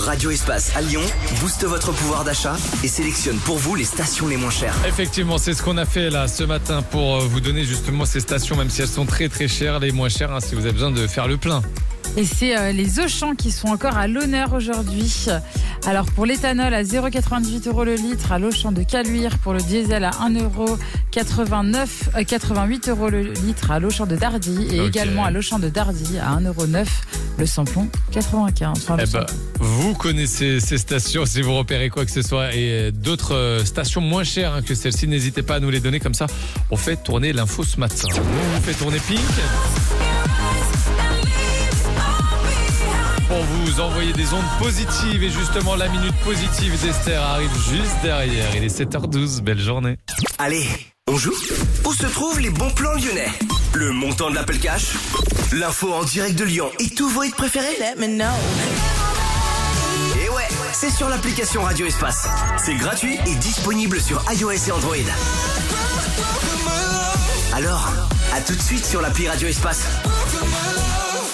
Radio Espace à Lyon booste votre pouvoir d'achat et sélectionne pour vous les stations les moins chères. Effectivement, c'est ce qu'on a fait là ce matin pour vous donner justement ces stations, même si elles sont très très chères, les moins chères, si vous avez besoin de faire le plein. Et c'est les Auchan qui sont encore à l'honneur aujourd'hui. Alors pour l'éthanol à 0,98 € le litre à l'Auchan de Caluire, pour le diesel à 88 € le litre à l'Auchan de Dardy et également à l'Auchan de Dardy à 1,09 € le samplon 95. Enfin, vous connaissez ces stations, si vous repérez quoi que ce soit et d'autres stations moins chères que celle-ci, n'hésitez pas à nous les donner, comme ça on fait tourner l'info ce matin. On fait tourner Pink pour vous envoyer des ondes positives, et justement la minute positive d'Esther arrive juste derrière. Il est 7h12, belle journée. Allez, on joue? Où se trouvent les bons plans lyonnais? Le montant de l'Apple Cash, l'info en direct de Lyon et tous vos hits préférés? Let me know. Et ouais, c'est sur l'application Radio Espace. C'est gratuit et disponible sur iOS et Android. Alors, à tout de suite sur l'appli Radio Espace.